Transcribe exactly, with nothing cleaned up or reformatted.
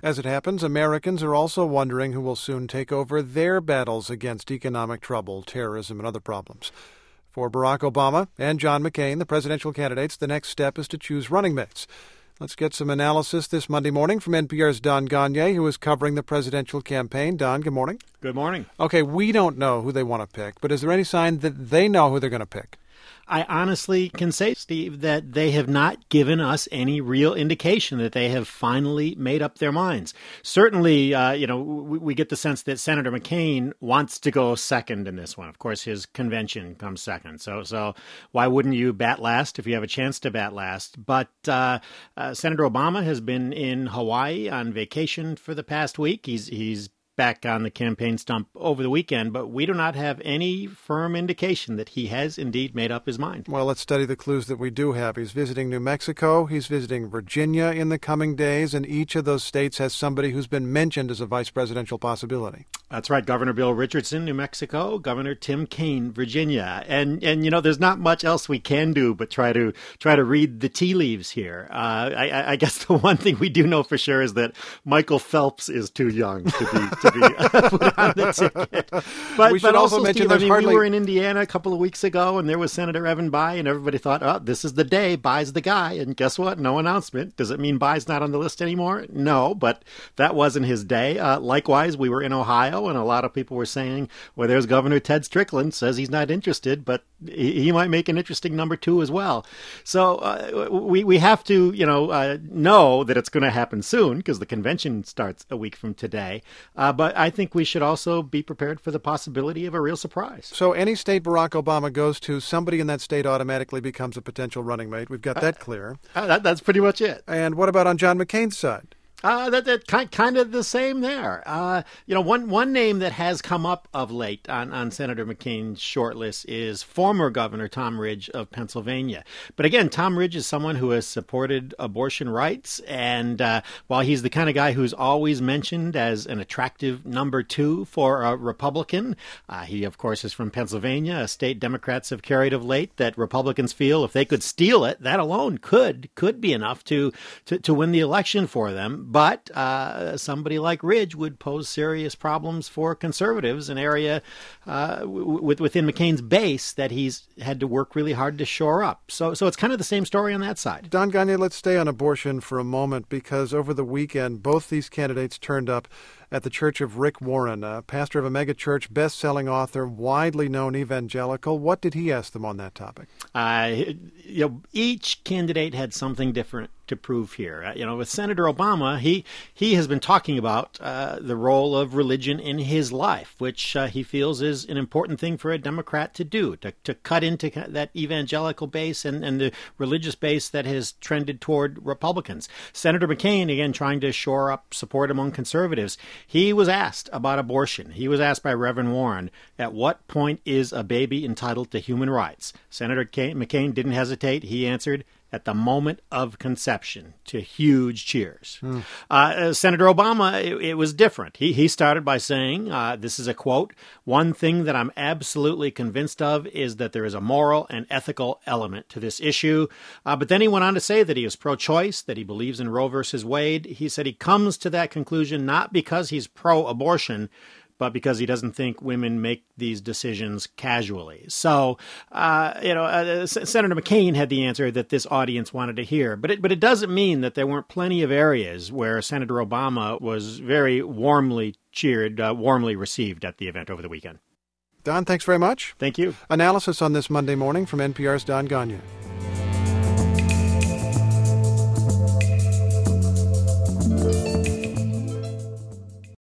As it happens, Americans are also wondering who will soon take over their battles against economic trouble, terrorism, and other problems. For Barack Obama and John McCain, the presidential candidates, the next step is to choose running mates. Let's get some analysis this Monday morning from N P R's Don Gonyea, who is covering the presidential campaign. Don, good morning. Good morning. Okay, we don't know who they want to pick, but is there any sign that they know who they're going to pick? I honestly can say, Steve, that they have not given us any real indication that they have finally made up their minds. Certainly, uh, you know, we, we get the sense that Senator McCain wants to go second in this one. Of course, his convention comes second. So so why wouldn't you bat last if you have a chance to bat last? But uh, uh, Senator Obama has been in Hawaii on vacation for the past week. He's he's back on the campaign stump over the weekend, but we do not have any firm indication that he has indeed made up his mind. Well, let's study the clues that we do have. He's visiting New Mexico, he's visiting Virginia in the coming days, and each of those states has somebody who's been mentioned as a vice presidential possibility. That's right. Governor Bill Richardson, New Mexico, Governor Tim Kaine, Virginia. And, and you know, there's not much else we can do but try to try to read the tea leaves here. Uh, I, I guess the one thing we do know for sure is that Michael Phelps is too young to be to be put on the ticket. But, we should but also, also, mention Steve, I mean, hardly... we were in Indiana a couple of weeks ago, and there was Senator Evan Bayh, and everybody thought, oh, this is the day. Bayh's the guy. And guess what? No announcement. Does it mean Bayh's not on the list anymore? No, but that wasn't his day. Uh, likewise, we were in Ohio, and a lot of people were saying, well, there's Governor Ted Strickland, says he's not interested, but he, he might make an interesting number two as well. So uh, we, we have to, you know, uh, know that it's going to happen soon because the convention starts a week from today. Uh, but I think we should also be prepared for the possibility of a real surprise. So any state Barack Obama goes to, somebody in that state automatically becomes a potential running mate. We've got that clear. Uh, that, that's pretty much it. And what about on John McCain's side? Uh, that, that kind, kind of the same there. Uh, you know, one, one name that has come up of late on, on Senator McCain's shortlist is former Governor Tom Ridge of Pennsylvania. But again, Tom Ridge is someone who has supported abortion rights. And uh, while he's the kind of guy who's always mentioned as an attractive number two for a Republican, uh, he, of course, is from Pennsylvania, a state Democrats have carried of late that Republicans feel if they could steal it, that alone could could be enough to, to, to win the election for them. But uh, somebody like Ridge would pose serious problems for conservatives, an area uh, w- within McCain's base that he's had to work really hard to shore up. So so it's kind of the same story on that side. Don Gonyea, let's stay on abortion for a moment because over the weekend, both these candidates turned up at the Church of Rick Warren, a pastor of a megachurch, best-selling author, widely known evangelical. What did he ask them on that topic? Uh, you know, each candidate had something different to prove here. Uh, you know, with Senator Obama, he he has been talking about uh, the role of religion in his life, which uh, he feels is an important thing for a Democrat to do, to, to cut into that evangelical base and, and the religious base that has trended toward Republicans. Senator McCain, again, trying to shore up support among conservatives. He was asked about abortion. He was asked by Reverend Warren, at what point is a baby entitled to human rights? Senator McCain didn't hesitate. He answered, at the moment of conception, to huge cheers. Mm. Uh, Senator Obama, it, it was different. He he started by saying, uh, this is a quote, one thing that I'm absolutely convinced of is that there is a moral and ethical element to this issue. Uh, but then he went on to say that he is pro-choice, that he believes in Roe versus Wade. He said he comes to that conclusion not because he's pro-abortion, but because he doesn't think women make these decisions casually. So, uh, you know, uh, S- Senator McCain had the answer that this audience wanted to hear. But it, but it doesn't mean that there weren't plenty of areas where Senator Obama was very warmly cheered, uh, warmly received at the event over the weekend. Don, thanks very much. Thank you. Analysis on this Monday morning from N P R's Don Gonyea.